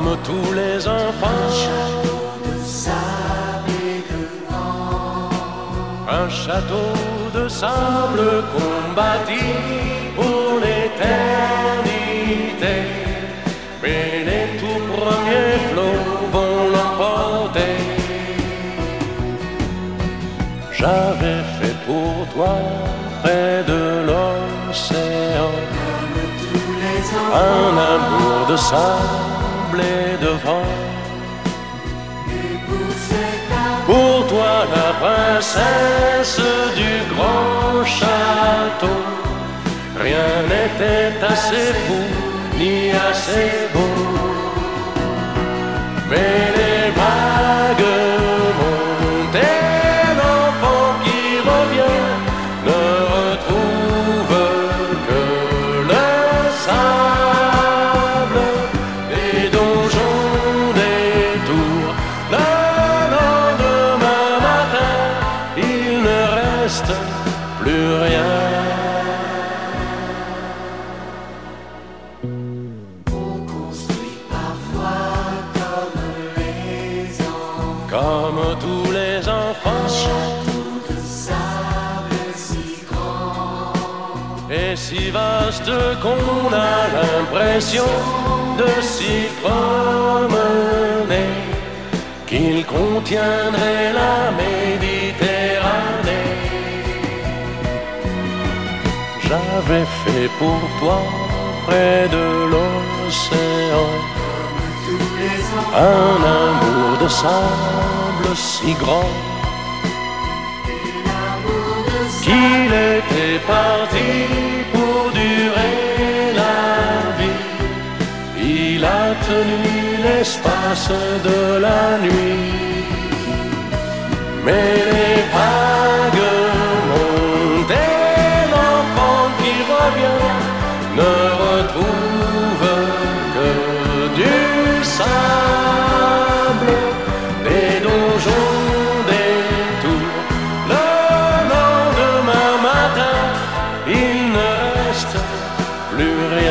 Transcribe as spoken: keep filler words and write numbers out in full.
comme tous les enfants. Un château de sable et de vent. Un château de sable qu'on bâtit pour l'éternité. Mais les tout premiers flots vont l'emporter. J'avais fait pour toi près de l'océan un amour de sable et de vent. Pour toi la princesse du grand château, rien n'était assez fou ni assez beau. Mais les vagues montées, l'enfant qui revient ne retrouve que le sable des donjons, des tours. Le lendemain matin, il ne reste plus rien. Comme tous les enfants, un château de sable si grand et si vaste qu'on a l'impression de s'y promener, qu'il contiendrait la Méditerranée. J'avais fait pour toi près de l'océan un amour de sable si grand qu'il était parti pour durer la vie. Il a tenu l'espace de la nuit. Mais les vagues montées, l'enfant qui revient ne retrouve que du sable, des donjons, des tours. Le lendemain matin, il ne reste plus rien.